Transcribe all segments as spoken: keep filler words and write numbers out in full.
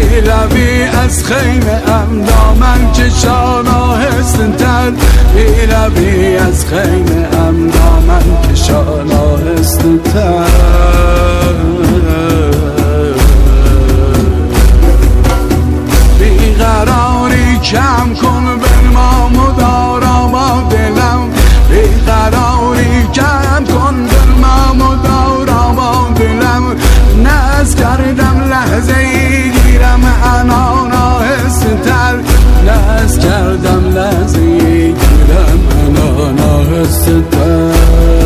بیروی از خیمه ام دامن کشان آهسته تر، بیروی از خیمه ام دامن کشان آهسته تر. بیقراری کم کن بنما مدارا با دلم، بیقراری کم کن بنما مدارا با دلم. ناز کردم لحظه ای گیرم انان آهسته تر، ناز کردم لحظه ای گیرم انان آهسته تر.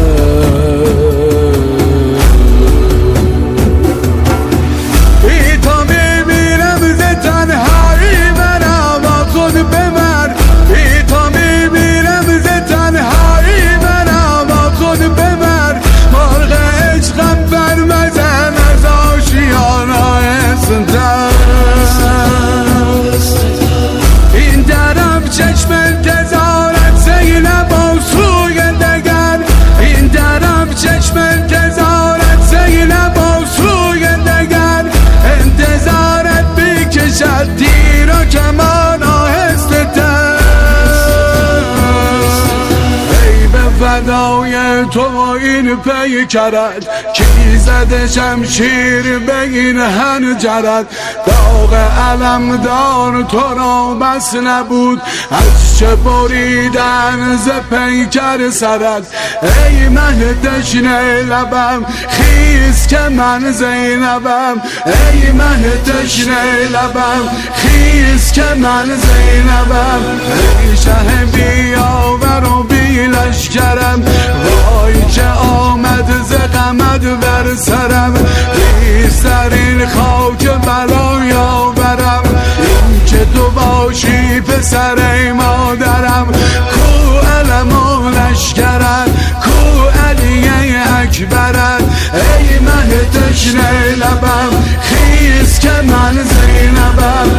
این درم چشم انتظارت زینب و سوی دگر، این درم چشم انتظارت زینب و سوی دگر. انتظارت بیکشد تیر و کمان آهسته تر. ای به فدای تو این پی کرد، کی زده شمشیر بگین هنجرت. داغ علم دار تو را بس نبود، از چه بریدن ز پیکر سرت. ای مه تشنه لبم خیز که من زینبم، ای مه تشنه لبم خیز که من زینبم. ای شه بیاور و بی لشکرم، وای که آمد ز غمت بر سرم. ریز در این خاک بلای آورم، این که تو باشی پسر مادرم. کو علم و لشکرت، کو علی اکبرت. ای مه تشنه لبم خیز که من زینبم.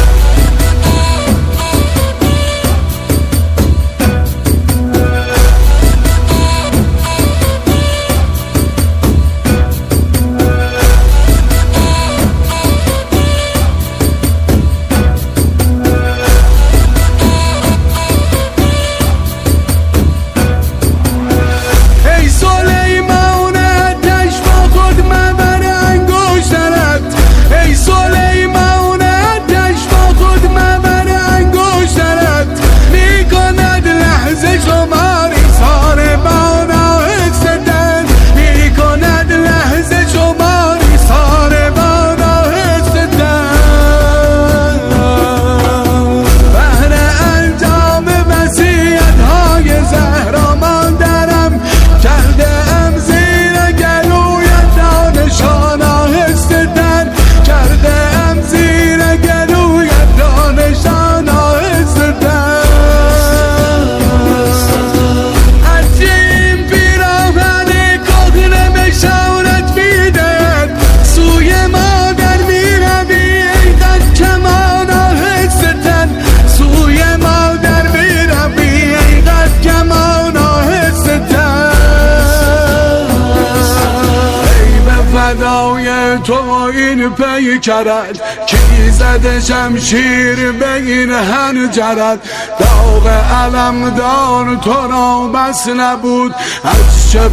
فدای تو این پی کرد، کی زده شمشیر بگین هنجرت. داغ علم دار تو را بس نبود، از چه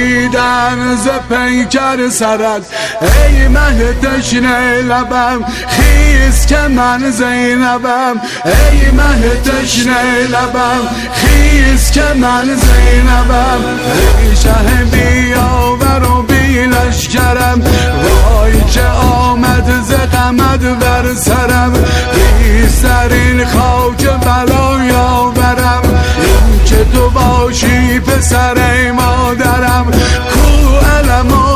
بریدن ز پیکر سرت. ای مه تشنه لبم خیز که من زینبم، ای مه تشنه لبم خیز که من زینبم. ای شه بیاور و بی لشکرم، وای که آمد ز غمت بر سرم. ریز در این خاک بلای آورم، این که تو باشی پسر مادرم. کو علم